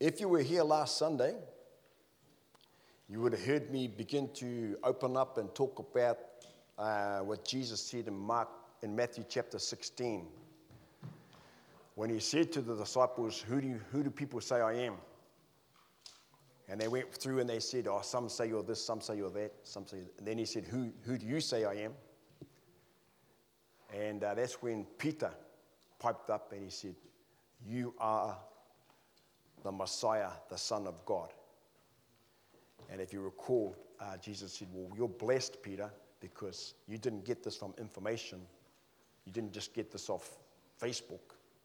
if you were here last Sunday, you would have heard me begin to open up and talk about what Jesus said in Matthew chapter 16. When he said to the disciples, who do people say I am? And they went through and they said, oh, some say you're this, some say you're that, some say... And then he said, who do you say I am? And that's when Peter piped up and he said, you are the Messiah, the Son of God. And if you recall, Jesus said, well, you're blessed, Peter, because you didn't get this from information. You didn't just get this off Facebook,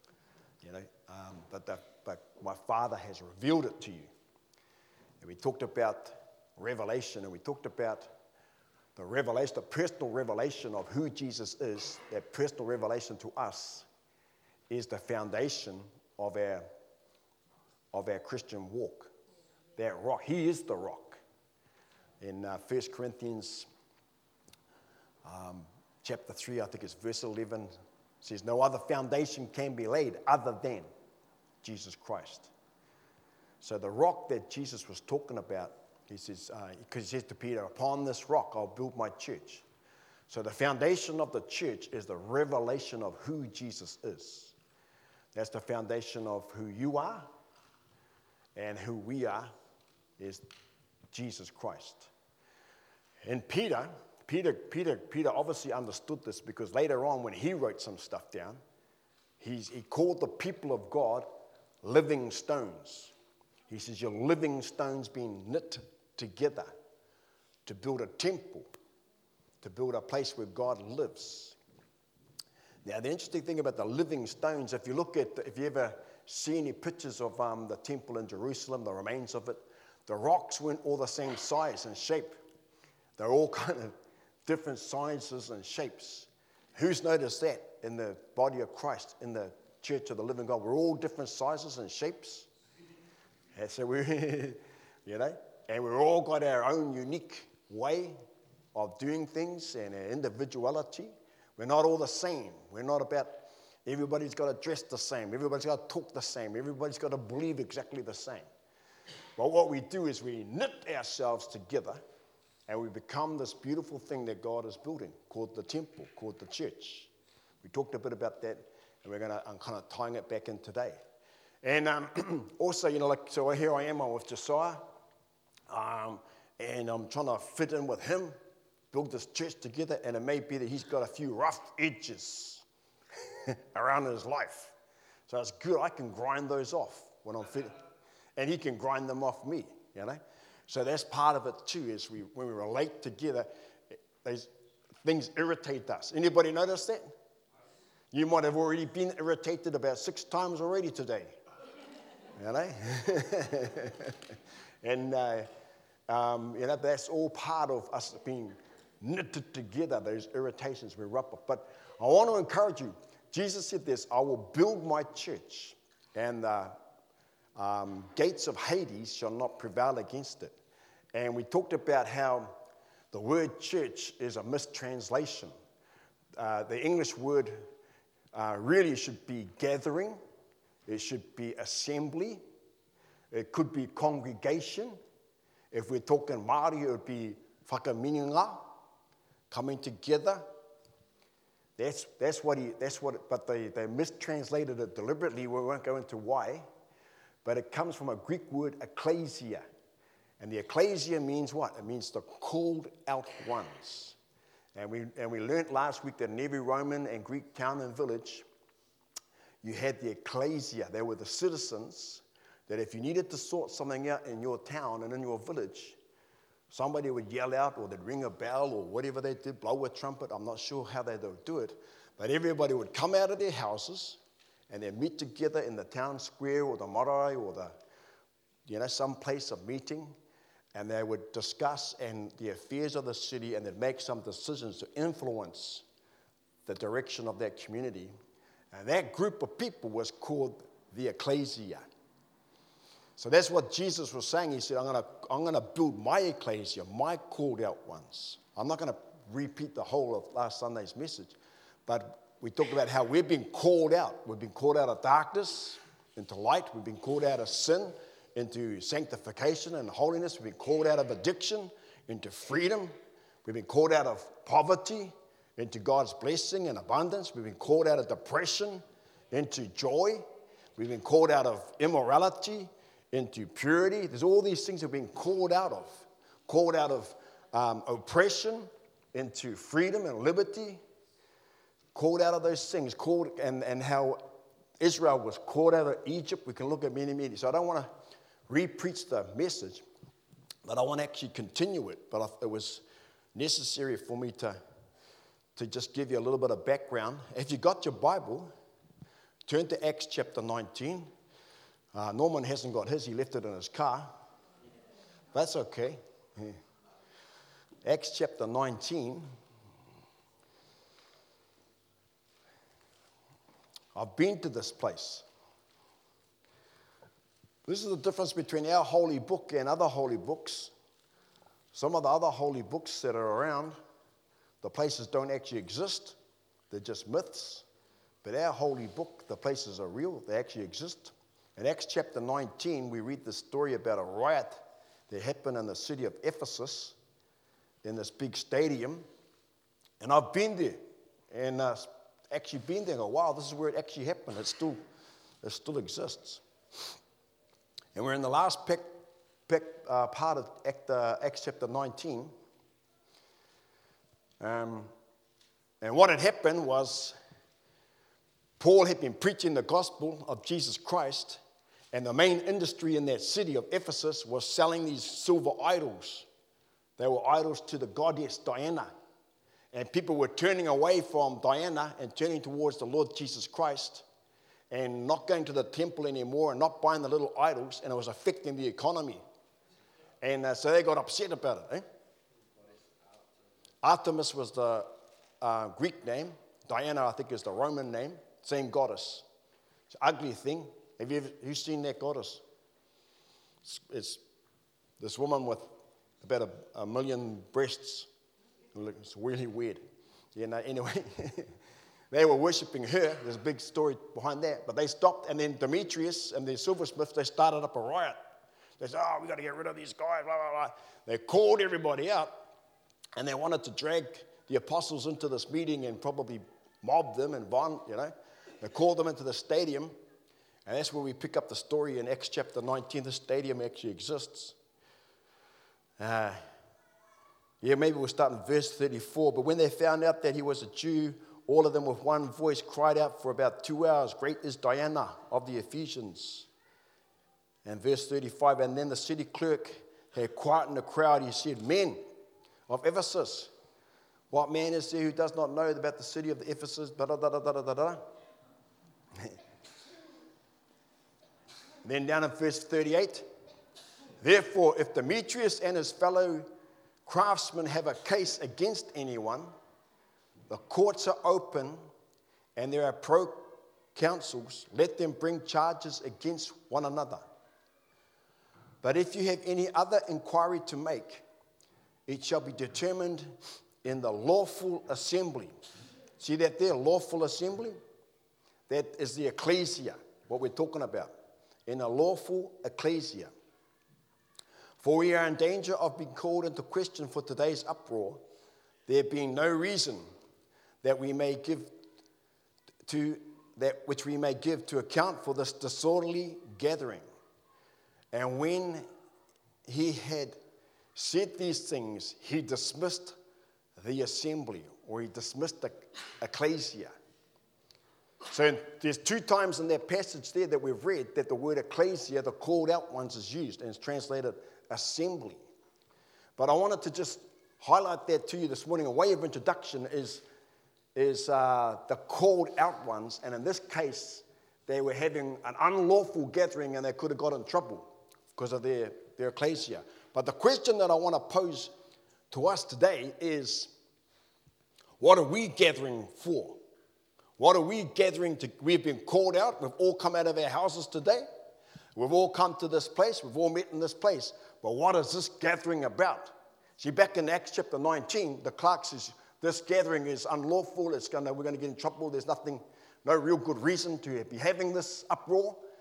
but my Father has revealed it to you. And we talked about revelation, and we talked about the revelation, the personal revelation of who Jesus is. That personal revelation to us is the foundation of our Christian walk. That rock, he is the rock. In 1 Corinthians chapter 3, I think it's verse 11, says, no other foundation can be laid other than Jesus Christ. So the rock that Jesus was talking about, he says, because he says to Peter, upon this rock I'll build my church. So the foundation of the church is the revelation of who Jesus is. That's the foundation of who you are, and who we are is Jesus Christ. And Peter obviously understood this, because later on when he wrote some stuff down, he called the people of God living stones. He says, you're living stones being knit together to build a temple, to build a place where God lives. Now, the interesting thing about the living stones, if you ever see any pictures of the temple in Jerusalem, the remains of it, the rocks weren't all the same size and shape. They're all kind of different sizes and shapes. Who's noticed that in the body of Christ, in the church of the living God? We're all different sizes and shapes. And so and we've all got our own unique way of doing things and our individuality. We're not all the same. We're not about everybody's got to dress the same. Everybody's got to talk the same. Everybody's got to believe exactly the same. But what we do is we knit ourselves together and we become this beautiful thing that God is building, called the temple, called the church. We talked a bit about that, and I'm kind of tying it back in today. And also, so here I am, I'm with Josiah, and I'm trying to fit in with him, build this church together, and it may be that he's got a few rough edges around his life. So it's good, I can grind those off when I'm fit, and he can grind them off me, So that's part of it too, is when we relate together, those things irritate us. Anybody notice that? You might have already been irritated about 6 times already today. And that's all part of us being knitted together, those irritations we rub off. But I want to encourage you. Jesus said this, I will build my church, and the gates of Hades shall not prevail against it. And we talked about how the word church is a mistranslation. The English word really should be gathering. It should be assembly. It could be congregation. If we're talking Māori, it would be whakamininga, coming together. But they mistranslated it deliberately. We won't go into why. But it comes from a Greek word, ecclesia. And the ecclesia means what? It means the called out ones. And we learned last week that in every Roman and Greek town and village, you had the ecclesia. They were the citizens that if you needed to sort something out in your town and in your village, somebody would yell out, or they'd ring a bell, or whatever they did, blow a trumpet. I'm not sure how they would do it. But everybody would come out of their houses and they'd meet together in the town square or the marae or some place of meeting. And they would discuss the affairs of the city, and they'd make some decisions to influence the direction of that community. And that group of people was called the ecclesia. So that's what Jesus was saying. He said, I'm going to build my ecclesia, my called out ones. I'm not going to repeat the whole of last Sunday's message, but we talked about how we've been called out. We've been called out of darkness into light. We've been called out of sin into sanctification and holiness. We've been called out of addiction into freedom. We've been called out of poverty into God's blessing and abundance. We've been called out of depression into joy. We've been called out of immorality into purity. There's all these things we've been called out of oppression into freedom and liberty, called out of those things, and how Israel was called out of Egypt. We can look at many. So I don't want to re-preach the message, but I want to actually continue it. But it was necessary for me to just give you a little bit of background. If you got your Bible, turn to Acts chapter 19. Norman hasn't got his. He left it in his car. That's okay. Yeah. Acts chapter 19. I've been to this place. This is the difference between our holy book and other holy books. Some of the other holy books that are around, the places don't actually exist. They're just myths. But our holy book, the places are real. They actually exist. In Acts chapter 19, we read the story about a riot that happened in the city of Ephesus, in this big stadium. And I've been there. And actually been there and go, wow, this is where it actually happened. It still exists. And we're in the last part of Acts chapter 19. And what had happened was Paul had been preaching the gospel of Jesus Christ, and the main industry in that city of Ephesus was selling these silver idols. They were idols to the goddess Diana. And people were turning away from Diana and turning towards the Lord Jesus Christ and not going to the temple anymore and not buying the little idols, and it was affecting the economy. And so they got upset about it. Artemis was the Greek name. Diana, I think, is the Roman name. Same goddess. It's an ugly thing. Have you seen that goddess? It's this woman with about a million breasts. It's really weird. Anyway, they were worshipping her. There's a big story behind that. But they stopped, and then Demetrius and the silversmiths, they started up a riot. They said, we got to get rid of these guys, blah, blah, blah. They called everybody out, and they wanted to drag the apostles into this meeting and probably mob them and They called them into the stadium, and that's where we pick up the story in Acts chapter 19. The stadium actually exists. Maybe we'll start in verse 34. But when they found out that he was a Jew, all of them with one voice cried out for about 2 hours, "Great is Diana of the Ephesians." And verse 35, and then the city clerk had quietened the crowd. He said, "Men of Ephesus, what man is there who does not know about the city of the Ephesus?" Then down in verse 38, "Therefore, if Demetrius and his fellow craftsmen have a case against anyone, the courts are open and there are proconsuls. Let them bring charges against one another. But if you have any other inquiry to make, it shall be determined in the lawful assembly." See that there, lawful assembly? That is the ecclesia, what we're talking about. In a lawful ecclesia. "For we are in danger of being called into question for today's uproar, there being no reason that we may give to that which we may give to account for this disorderly gathering." And when he had said these things, he dismissed the assembly, or he dismissed the ecclesia. So there's 2 times in that passage there that we've read that the word ecclesia, the called out ones, is used, and it's translated assembly. But I wanted to just highlight that to you this morning. A way of introduction is the called out ones, and in this case, they were having an unlawful gathering and they could have got in trouble because of their ecclesia. But the question that I want to pose to us today is, what are we gathering for? What are we gathering to? We've been called out. We've all come out of our houses today. We've all come to this place. We've all met in this place. But what is this gathering about? See, back in Acts chapter 19, the clerk says, this gathering is unlawful. We're going to get in trouble. There's no real good reason to be having this uproar.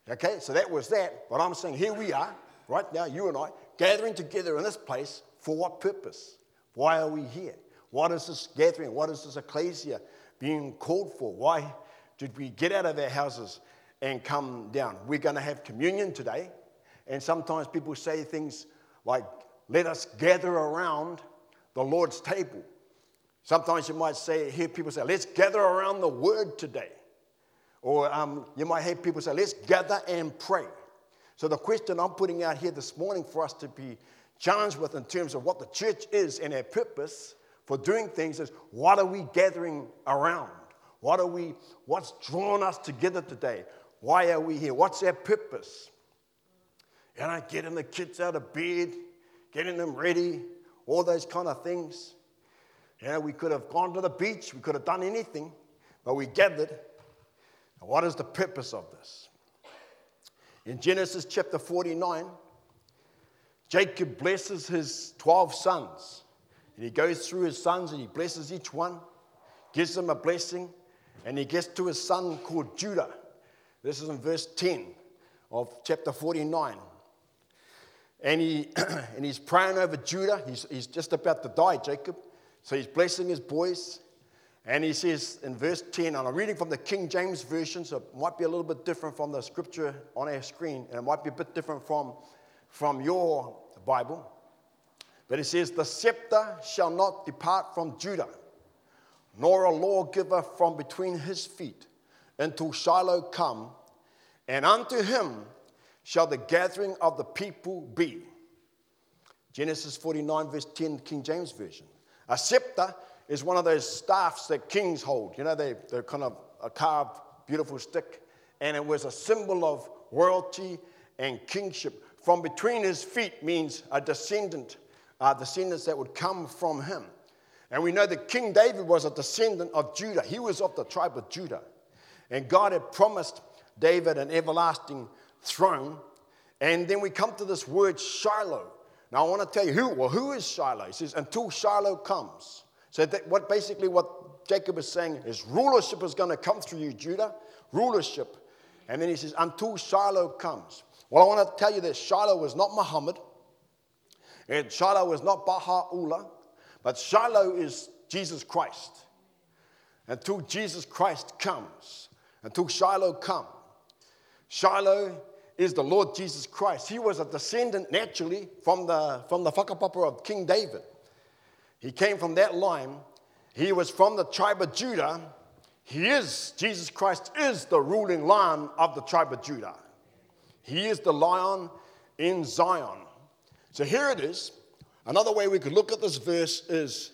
Okay, so that was that. But I'm saying here we are, right now, you and I, gathering together in this place for what purpose? Why are we here? What is this gathering? What is this ecclesia being called for? Why did we get out of our houses and come down? We're going to have communion today. And sometimes people say things like, let us gather around the Lord's table. Sometimes you might hear people say, let's gather around the word today. Or you might hear people say, let's gather and pray. So the question I'm putting out here this morning for us to be challenged with in terms of what the church is and our purpose for doing things is, what are we gathering around? What's drawn us together today? Why are we here? What's our purpose? Getting the kids out of bed, getting them ready, all those kind of things. We could have gone to the beach, we could have done anything, but we gathered. What is the purpose of this? In Genesis chapter 49, Jacob blesses his 12 sons. And he goes through his sons and he blesses each one, gives them a blessing, and he gets to his son called Judah. This is in verse 10 of chapter 49. And he's praying over Judah. He's just about to die, Jacob. So he's blessing his boys. And he says in verse 10, and I'm reading from the King James Version, so it might be a little bit different from the scripture on our screen, and it might be a bit different from your Bible. But it says, the scepter shall not depart from Judah, nor a lawgiver from between his feet, until Shiloh come, and unto him shall the gathering of the people be. Genesis 49, verse 10, King James Version. A scepter is one of those staffs that kings hold. They're kind of a carved, beautiful stick. And it was a symbol of royalty and kingship. From between his feet means a descendants that would come from him. And we know that King David was a descendant of Judah. He was of the tribe of Judah. And God had promised David an everlasting throne. And then we come to this word Shiloh. Now I want to tell you who is Shiloh? He says, until Shiloh comes. So what Jacob is saying is rulership is going to come through you, Judah. Rulership. And then he says, until Shiloh comes. Well, I want to tell you that Shiloh was not Muhammad. And Shiloh was not Baha'u'llah. But Shiloh is Jesus Christ. Until Jesus Christ comes. Until Shiloh comes. Shiloh is the Lord Jesus Christ. He was a descendant naturally from the whakapapa of King David. He came from that line. He was from the tribe of Judah. Jesus Christ is the ruling lion of the tribe of Judah. He is the lion in Zion. So here it is. Another way we could look at this verse is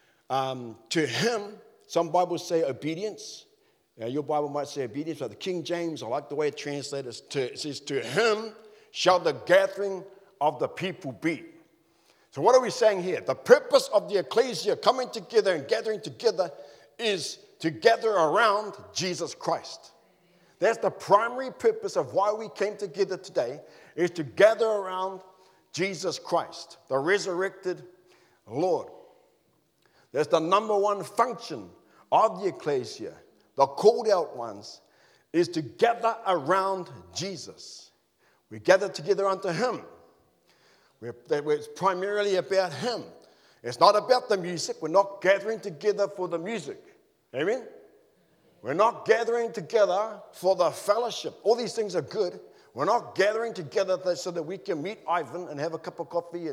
to him, some Bibles say obedience. Your Bible might say obedience, but the King James, I like the way it translates. It says, to him shall the gathering of the people be. So what are we saying here? The purpose of the ecclesia coming together and gathering together is to gather around Jesus Christ. That's the primary purpose of why we came together today, is to gather around Jesus Christ, the resurrected Lord. That's the number one function of the ecclesia, the called out ones, is to gather around Jesus. We gather together unto him. It's primarily about him. It's not about the music. We're not gathering together for the music. Amen? We're not gathering together for the fellowship. All these things are good. We're not gathering together so that we can meet Ivan and have a cup of coffee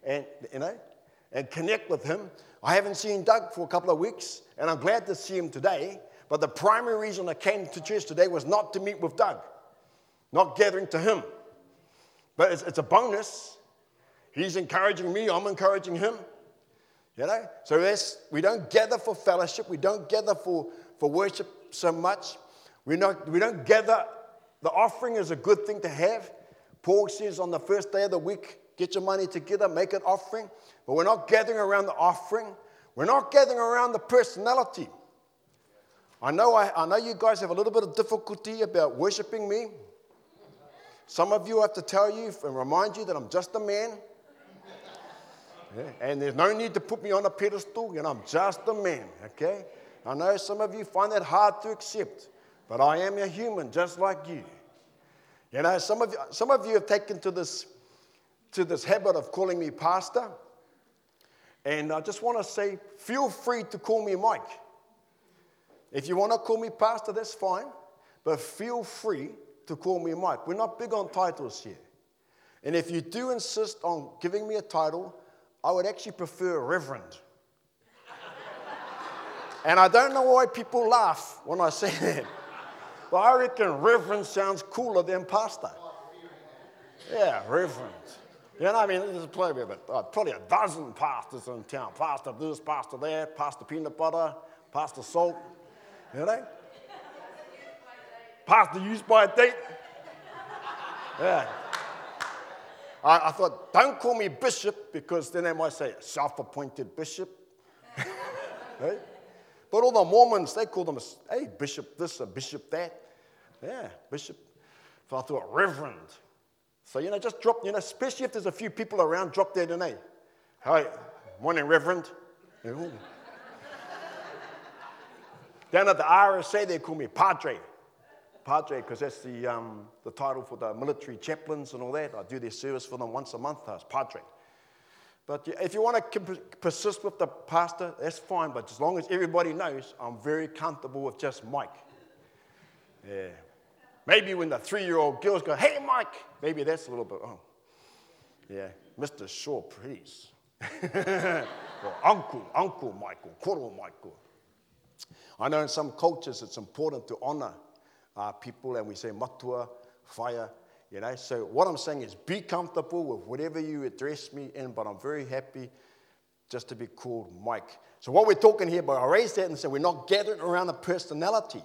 and connect with him. I haven't seen Doug for a couple of weeks, and I'm glad to see him today. But the primary reason I came to church today was not to meet with Doug, not gathering to him. But it's a bonus. He's encouraging me, I'm encouraging him. So we don't gather for fellowship. We don't gather for worship so much. We don't gather. The offering is a good thing to have. Paul says on the first day of the week, get your money together, make an offering. But we're not gathering around the offering. We're not gathering around the personality. I know you guys have a little bit of difficulty about worshiping me. Some of you have to tell you and remind you that I'm just a man. And there's no need to put me on a pedestal. I'm just a man, okay? I know some of you find that hard to accept, but I am a human just like you. You know, some of you have taken to this habit of calling me pastor. And I just want to say, feel free to call me Mike. If you want to call me pastor, that's fine. But feel free to call me Mike. We're not big on titles here. And if you do insist on giving me a title, I would actually prefer reverend. And I don't know why people laugh when I say that. But I reckon reverend sounds cooler than pastor. Yeah, reverend. You know, I mean, there's probably a dozen pastors in town. Pastor this, pastor that, pastor peanut butter, pastor salt. You know? Pastor used by a date. Yeah. I thought, don't call me bishop, because then they might say, self-appointed bishop. Right? But all the Mormons, they call them, hey, bishop this, a bishop that. Yeah, bishop. So I thought, reverend. So, you know, just drop, you know, especially if there's a few people around, drop their name. Hi, morning, reverend. Down at the RSA, they call me Padre. Padre, because that's the title for the military chaplains and all that. I do their service for them once a month. It's Padre. But if you want to persist with the pastor, that's fine. But as long as everybody knows, I'm very comfortable with just Mike. Yeah. Maybe when the 3-year-old girls go, hey, Mike, maybe that's a little bit, oh. Yeah, Mr. Shaw, please. Or Uncle Michael, Koro Michael. I know in some cultures it's important to honor people, and we say matua, whaia, you know. So what I'm saying is be comfortable with whatever you address me in, but I'm very happy just to be called Mike. So what we're talking here, but I raised that and said we're not gathering around a personality.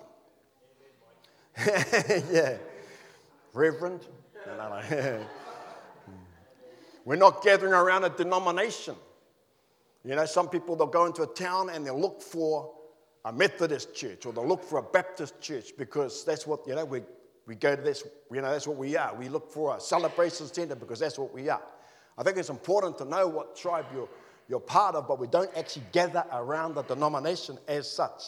Yeah. Reverend. No. We're not gathering around a denomination. You know, some people, they'll go into a town and they'll look for a Methodist church, or they'll look for a Baptist church, because that's what, you know, we go to this, you know, that's what we are. We look for a celebration center because that's what we are. I think it's important to know what tribe you're part of, but we don't actually gather around the denomination as such.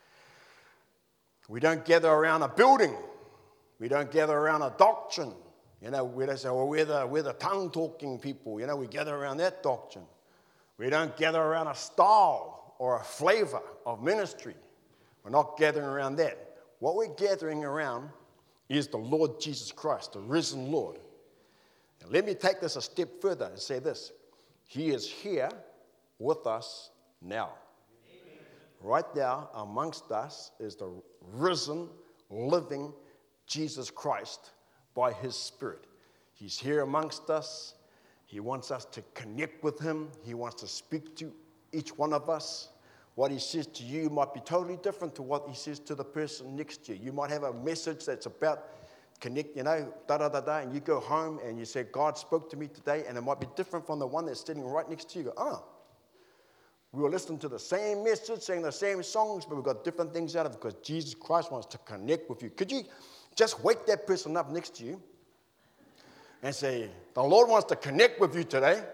We don't gather around a building. We don't gather around a doctrine. You know, we don't say, well, we're the tongue-talking people. You know, we gather around that doctrine. We don't gather around a style or a flavor of ministry. We're not gathering around that. What we're gathering around is the Lord Jesus Christ, the risen Lord. Now, let me take this a step further and say this. He is here with us now. Amen. Right now, amongst us is the risen, living Jesus Christ by his Spirit. He's here amongst us. He wants us to connect with him. He wants to speak to each one of us. What he says to you might be totally different to what he says to the person next to you. You might have a message that's about connect, you know, and you go home and you say, God spoke to me today, and it might be different from the one that's sitting right next to you. You go, we were listening to the same message, saying the same songs, but we've got different things out of it because Jesus Christ wants to connect with you. Could you just wake that person up next to you and say, the Lord wants to connect with you today?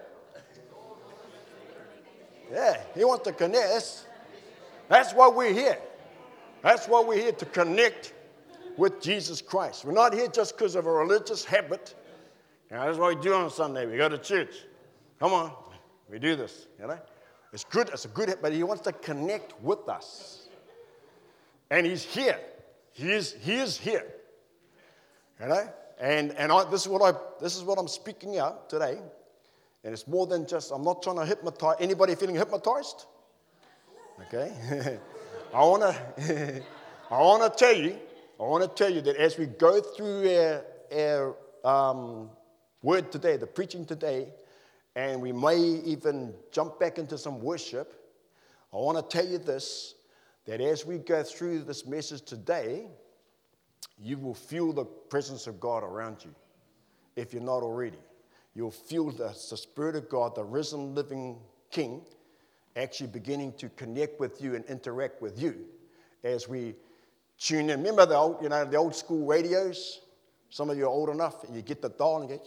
Yeah, he wants to connect. That's why we're here. That's why we're here, to connect with Jesus Christ. We're not here just because of a religious habit. You know, that's what we do on Sunday. We go to church. Come on, we do this, you know. It's good, but he wants to connect with us. And he's here. He is here. You know? And this is what I'm speaking out today. And it's more than just, I'm not trying to hypnotize. Anybody feeling hypnotized? Okay. I want to tell you that as we go through our word today, the preaching today, and we may even jump back into some worship, I want to tell you this, that as we go through this message today, you will feel the presence of God around you, if you're not already. You'll feel the Spirit of God, the risen, living King, actually beginning to connect with you and interact with you as we tune in. Remember the old school radios? Some of you are old enough, and you get the dial and you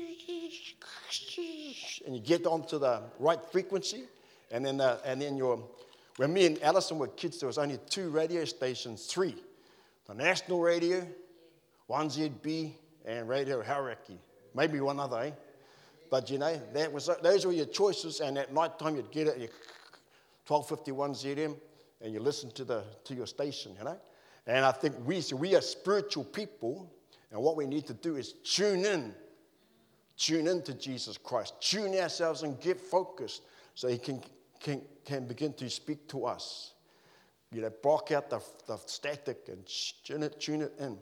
and you get onto the right frequency, and then when me and Alison were kids, there was only 2 radio stations, 3. The national radio, 1ZB, and Radio Hauraki. Maybe one other, eh? But, those were your choices, and at night time you'd get it, 1251 ZM, and you listen to your station, And I think we are spiritual people, and what we need to do is tune in to Jesus Christ, tune ourselves and get focused so he can begin to speak to us. Block out the static and tune it in.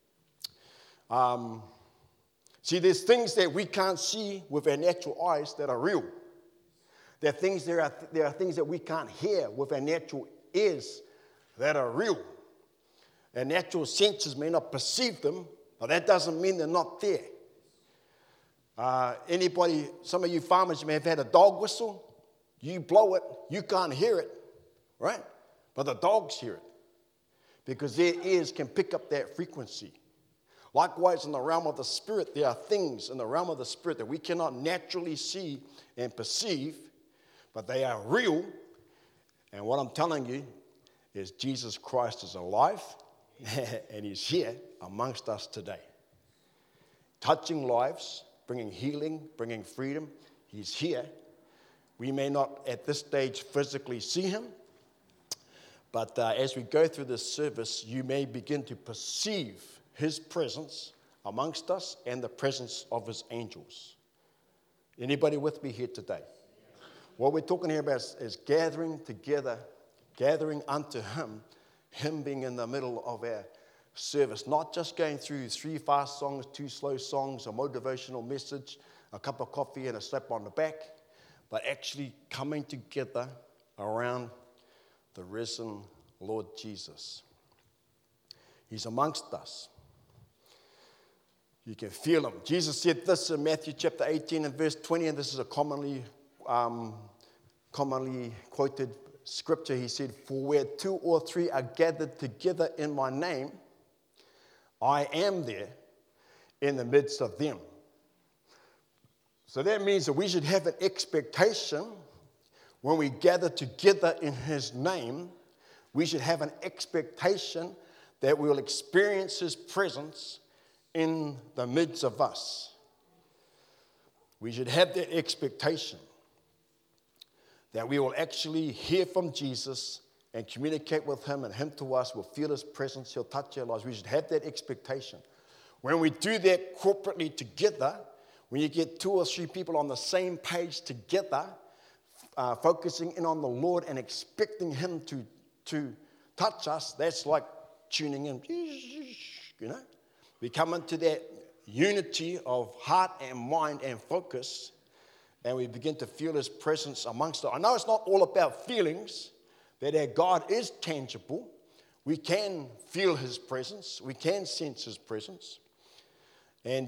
See, there's things that we can't see with our natural eyes that are real. There are things that we can't hear with our natural ears that are real. Our natural senses may not perceive them, but that doesn't mean they're not there. Some of you farmers, you may have had a dog whistle. You blow it, you can't hear it, right? But the dogs hear it because their ears can pick up that frequency. Likewise, in the realm of the spirit, there are things in the realm of the spirit that we cannot naturally see and perceive, but they are real. And what I'm telling you is Jesus Christ is alive and he's here amongst us today. Touching lives, bringing healing, bringing freedom. He's here. We may not at this stage physically see him, but as we go through this service, you may begin to perceive his presence amongst us and the presence of his angels. Anybody with me here today? What we're talking here about is gathering together, gathering unto him being in the middle of our service, not just going through 3 fast songs, 2 slow songs, a motivational message, a cup of coffee and a slap on the back, but actually coming together around the risen Lord Jesus. He's amongst us. You can feel him. Jesus said this in Matthew chapter 18 and verse 20, and this is a commonly quoted scripture. He said, "For where 2 or 3 are gathered together in my name, I am there in the midst of them." So that means that we should have an expectation when we gather together in his name. We should have an expectation that we will experience his presence in the midst of us. We should have that expectation that we will actually hear from Jesus and communicate with him, and him to us will feel his presence. He'll touch our lives. We should have that expectation. When we do that corporately together, when you get 2 or 3 people on the same page together, focusing in on the Lord and expecting him to touch us, that's like tuning in. We come into that unity of heart and mind and focus, and we begin to feel his presence amongst us. I know it's not all about feelings, that our God is tangible. We can feel his presence. We can sense his presence. And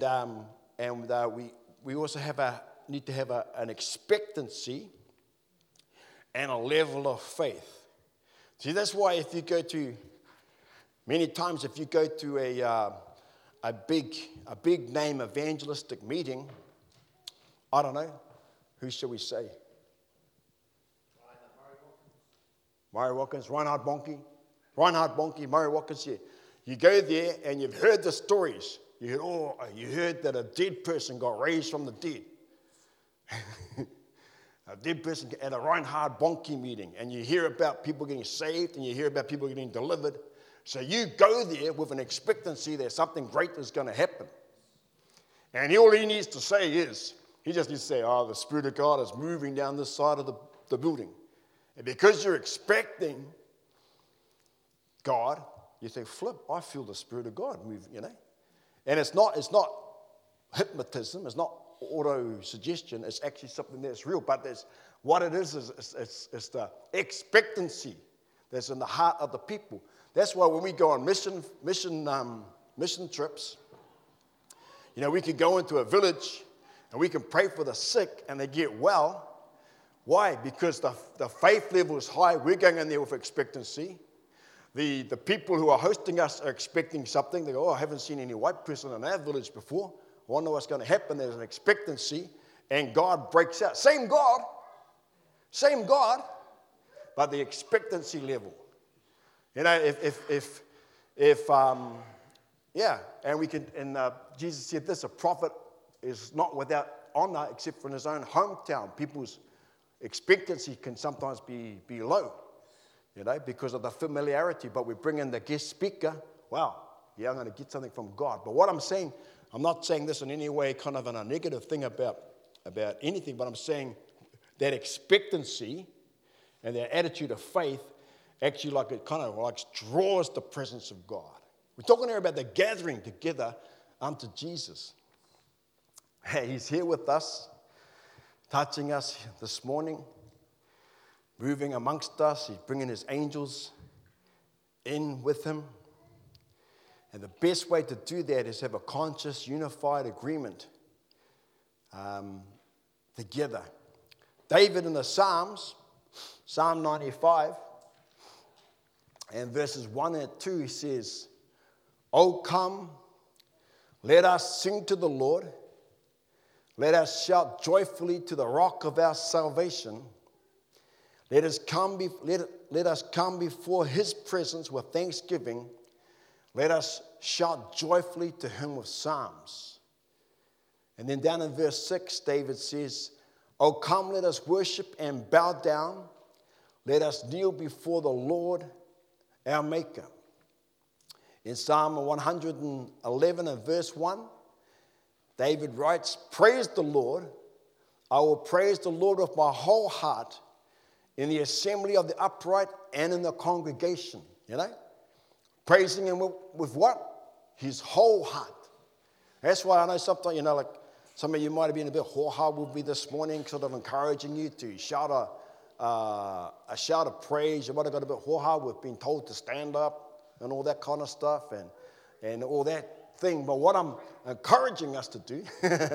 we also need to have an expectancy and a level of faith. See, that's why many times if you go to a big name evangelistic meeting, I don't know, who shall we say? Murray Watkins, Reinhard Bonnke, Murray Watkins, yeah. You go there and you've heard the stories. You heard that a dead person got raised from the dead. A dead person at a Reinhard Bonnke meeting, and you hear about people getting saved and you hear about people getting delivered. So you go there with an expectancy that something great is going to happen. And all he needs to say is, he just needs to say, "Oh, the Spirit of God is moving down this side of the building." And because you're expecting God, you say, "Flip, I feel the Spirit of God move," And it's not hypnotism, it's not auto-suggestion, it's actually something that's real. But what it is it's the expectancy that's in the heart of the people. That's why when we go on mission trips, we could go into a village and we can pray for the sick and they get well. Why? Because the faith level is high. We're going in there with expectancy. The people who are hosting us are expecting something. They go, "Oh, I haven't seen any white person in our village before. I wonder what's going to happen." There's an expectancy, and God breaks out. Same God, but the expectancy level. If Yeah, and we can, and Jesus said this, a prophet is not without honor except for in his own hometown. People's expectancy can sometimes be low, because of the familiarity. But we bring in the guest speaker, wow, yeah, I'm going to get something from God. But what I'm saying, I'm not saying this in any way kind of in a negative thing about anything, but I'm saying that expectancy and that attitude of faith actually it kind of draws the presence of God. We're talking here about the gathering together unto Jesus. Hey, he's here with us, touching us this morning, moving amongst us. He's bringing his angels in with him. And the best way to do that is have a conscious, unified agreement together. David in the Psalms, Psalm 95, and verses 1 and 2, he says, "O come, let us sing to the Lord. Let us shout joyfully to the rock of our salvation. Let us come before his presence with thanksgiving. Let us shout joyfully to him with psalms." And then down in verse 6, David says, "O come, let us worship and bow down. Let us kneel before the Lord, our Maker." In Psalm 111 and verse 1, David writes, "Praise the Lord. I will praise the Lord with my whole heart in the assembly of the upright and in the congregation." Praising him with what? His whole heart. That's why I know sometimes, some of you might have been a bit ho-ha with me this morning, sort of encouraging you to shout a shout of praise. You might have got a bit ho-ha with being told to stand up and all that kind of stuff and all that thing. But what I'm encouraging us to do,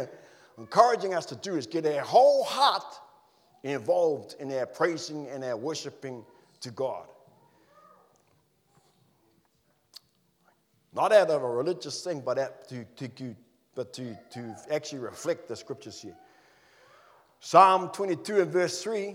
is get our whole heart involved in our praising and our worshiping to God. Not out of a religious thing, but to actually reflect the scriptures here. Psalm 22 and verse 3,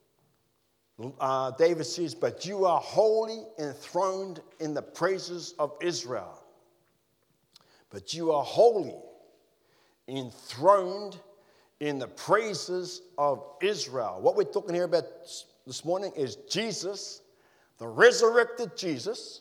David says, "But you are wholly enthroned in the praises of Israel." But you are wholly enthroned in the praises of Israel. What we're talking here about this morning is Jesus, the resurrected Jesus,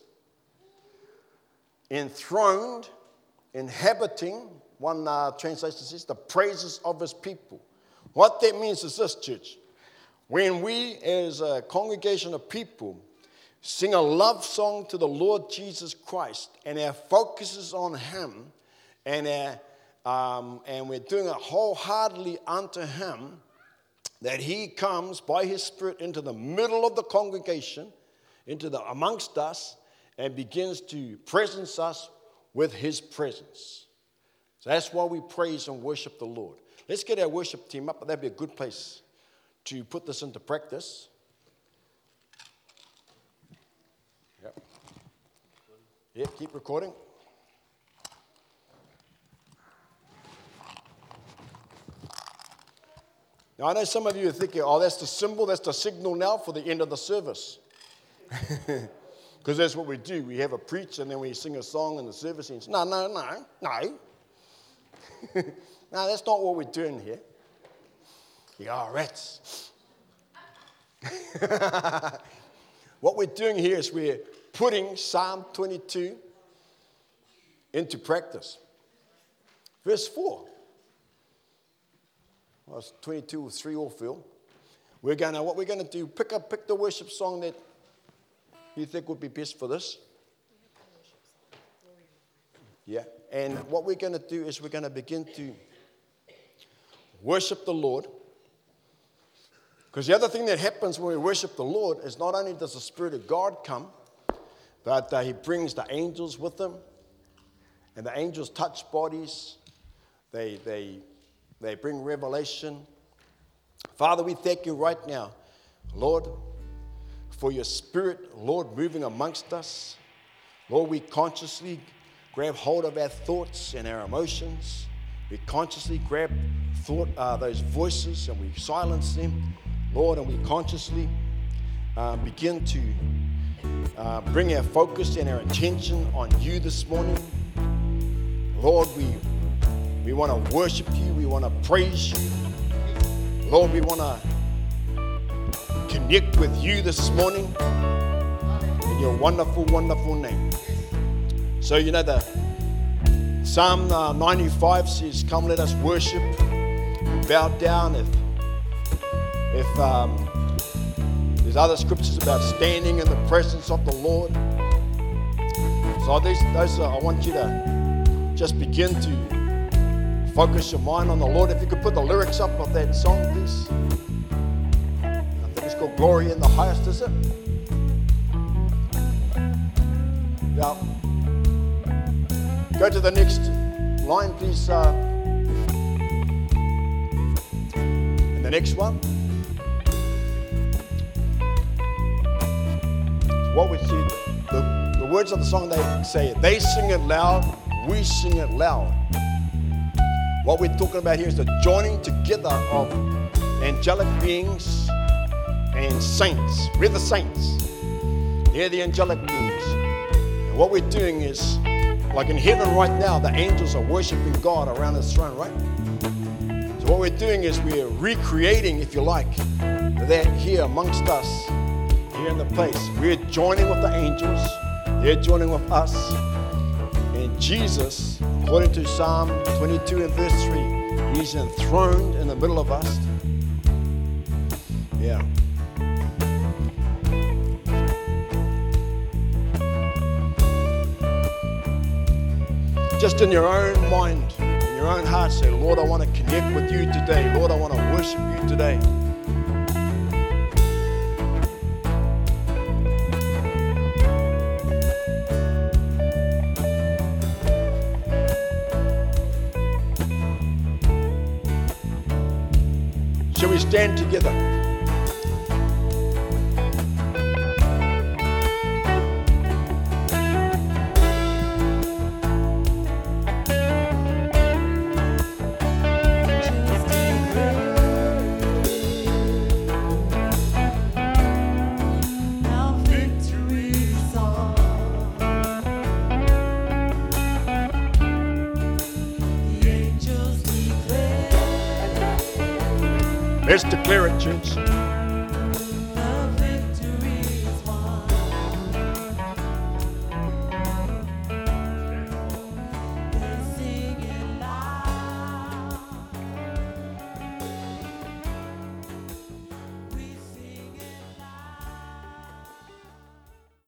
enthroned, inhabiting, one translation says, the praises of his people. What that means is this, church. When we as a congregation of people sing a love song to the Lord Jesus Christ and our focus is on him and we're doing it wholeheartedly unto him, that he comes by his Spirit into the middle of the congregation, amongst us, and begins to presence us with his presence. So that's why we praise and worship the Lord. Let's get our worship team up, but that'd be a good place to put this into practice. Yep, keep recording. Now, I know some of you are thinking, oh, that's the symbol, that's the signal now for the end of the service. Because that's what we do. We have a preach and then we sing a song in the service ends. No. No, that's not what we're doing here. Yeah, rats. What we're doing here is we're putting Psalm 22 into practice. Verse 4. Well, it's 22 with 3 all fill. What we're going to do, pick the worship song that you think would be best for this. Yeah, and what we're going to do is we're going to begin to worship the Lord. Because the other thing that happens when we worship the Lord is not only does the Spirit of God come, but he brings the angels with him. And the angels touch bodies. They bring revelation. Father, we thank you right now, Lord, for your Spirit, Lord, moving amongst us. Lord, we consciously grab hold of our thoughts and our emotions. We consciously grab those voices and we silence them, Lord, and we consciously begin to bring our focus and our attention on you this morning. Lord, we want to worship you. We want to praise you. Lord, we want to connect with you this morning in your wonderful, wonderful name. So, you know, the Psalm 95 says, come let us worship, bow down. If there's other scriptures about standing in the presence of the Lord. So those I want you to just begin to focus your mind on the Lord. If you could put the lyrics up of that song, please. I think it's called Glory in the Highest, is it? Yeah. Go to the next line, please. And the next one. What we see, the words of the song, they say, they sing it loud, we sing it loud. What we're talking about here is the joining together of angelic beings and saints. We're the saints. They're the angelic beings. And what we're doing is, like in heaven right now, the angels are worshiping God around His throne, right? So what we're doing is we're recreating, if you like, that here amongst us, here in the place. We're joining with the angels. They're joining with us. And Jesus, according to Psalm 22 and verse 3, He's enthroned in the middle of us. Yeah. Just in your own mind, in your own heart, say, Lord, I want to connect with you today. Lord, I want to worship you today. Shall we stand together? Let's declare it, church.